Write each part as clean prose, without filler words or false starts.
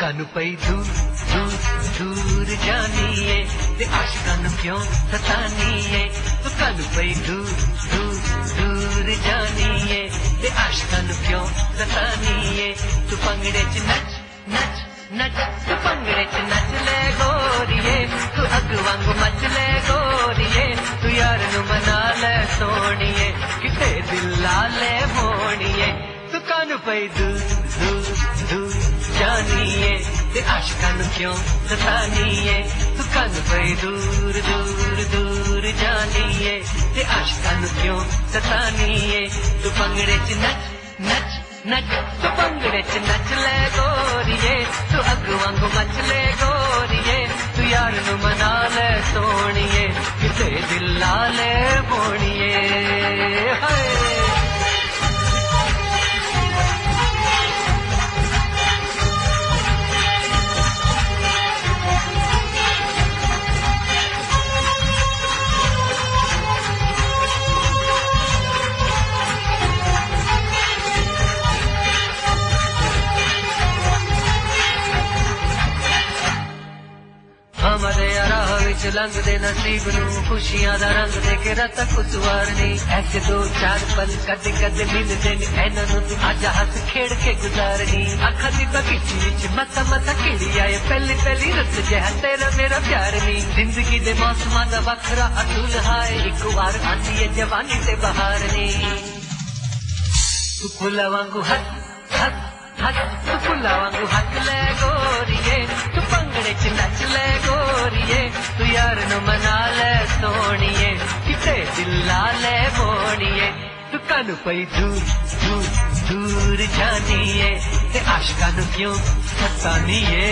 कानू पई दूर दूर दूर जानिए ते आशिकां नूं क्यों सतानिए तू कानू पई दूर दूर दूर जानिए ते आशिकां नूं क्यों सतानिए तू पंगड़े च नच नच नच तू पंगड़े च नच ले गोरिए तू अग वांगू मच ले गोरिए तू यार नूं मना ले सोनिए किते दिल ला ले मोनिए तू कानू पई दूर दूर दूर जानिए ते आशिकां नूं क्यों सतानिए तू कानू पई दूर दूर दूर जानिए ते आशिकां नूं क्यों सतानिए तू पंगड़े च नच नच नच तू पंगड़े च नच ले गोरिए तू अग वांगू मच ले गोरिए तू यार नूं मना ले सोनिए किते दिल ला ले मोनिए हाय हमारे राह विच लंघ दे नसीब नूं खुशियां दा रंग दे के रात खुशवारनी ऐसे दो चार पल कदे कदे मिलदे ने इन्हां नूं तू अज हस खेड़ के गुजारनी अखां दी बगीची विच मता मता खिड़ी आए पहली पहली रुत जिहा तेरा मेरा प्यार नी जिंदगी दे मौसमां दा वखरा असूल हाय एक बार आंदी है जवानी ते बहार नी तू फुल्लां वांगू हस हस हस तू फुल्लां वांगू हस ले गोरिए तू पंगड़े च नच ले गोरिए तू यार नूं मना ले सोनिए किते दिल ला ले मोनिए तू कानू पई दूर दूर दूर जानिए ते आशिकां नूं क्यों सतानिए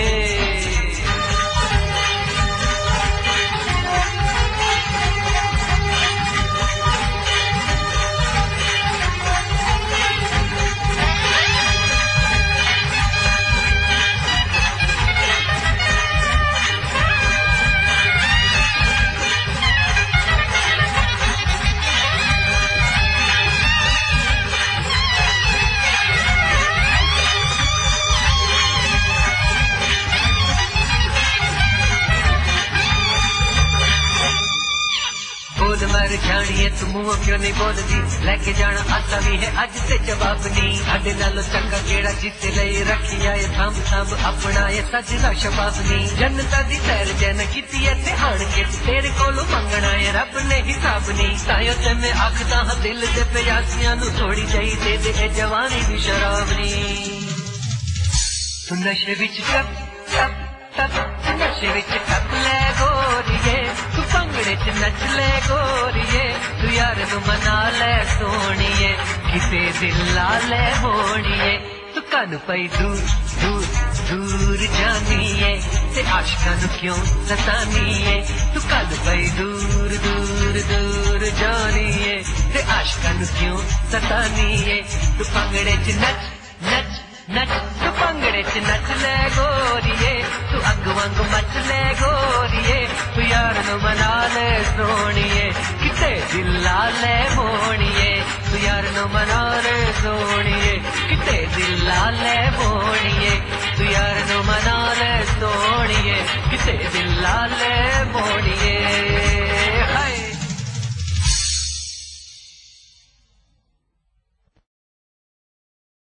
मर जानिए तू मुंह क्यों नहीं बोलदी लेके जाना आता भी है अज ते जवाब नहीं साडे नालों चंगा केड़ा जिसे लई रखिया है सांभ सांभ अपना ये सजदा शबाब नहीं जन्नता दी सैर जन कीती है ते आण के तेरे कोलों मंगना है रब ने हिसाब नहीं तायो ते मैं आखदा हां दिल दे प्यासियां नूं थोड़ी जही दे दे ए जवानी दी शराब नहीं तू नशे विच टप टप टप तू नशे विच टप ले गोरिए तू पंगड़े च नच ले गोरिए तू यार नूं मना ले सोनिए किते दिल ला ले मोनिए तू कानू पई दूर दूर दूर जानिए ते आशिकां नूं क्यों सतानिए तू कानू पई दूर दूर दूर जानिए ते आशिकां नूं क्यों सतानिए तू पंगड़े च नच नच नच तू पंगड़े च नच ले गोरिए तू अग वांगू मच ले गोरिए तू यार नूं मना ले सोनिए किते दिल ला ले मोनिए तू यार नूं मना ले सोनिए किते दिल ला ले